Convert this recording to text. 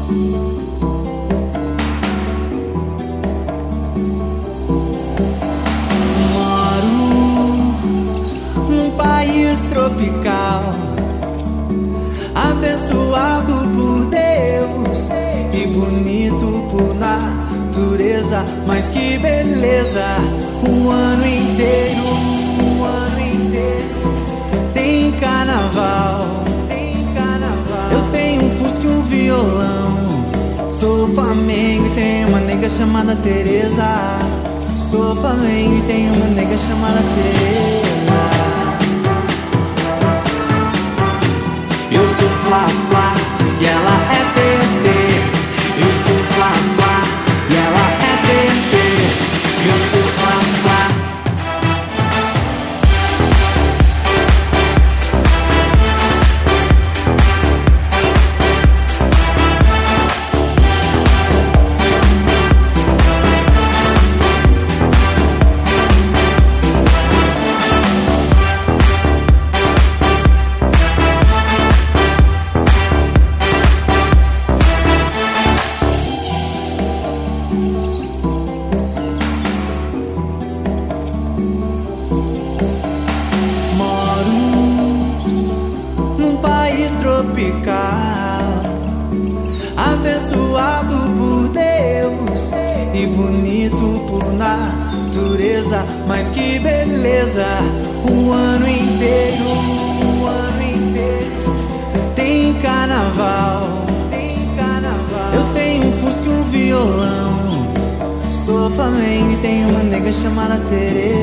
Tropical, abençoado por Deus e bonito por natureza, mas que beleza! O ano inteiro tem carnaval, Eu tenho um fusca e um violão. Sou Flamengo e tenho uma nega chamada Teresa. Sou Flamengo e tenho uma nega chamada Teresa. Eu sou Fla-Fla e ela é TT. Eu sou Fla-Fla e ela é TT. Eu sou Fla-Fla. Abençoado por Deus e bonito por natureza, mas que beleza! O ano inteiro tem carnaval, Eu tenho um fusca e um violão. Sou Flamengo e tenho uma nega chamada Teresa.